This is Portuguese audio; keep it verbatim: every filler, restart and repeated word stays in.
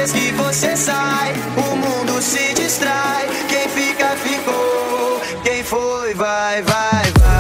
vez que você sai, o mundo se distrai. Quem fica, ficou. Quem foi, vai, vai, vai.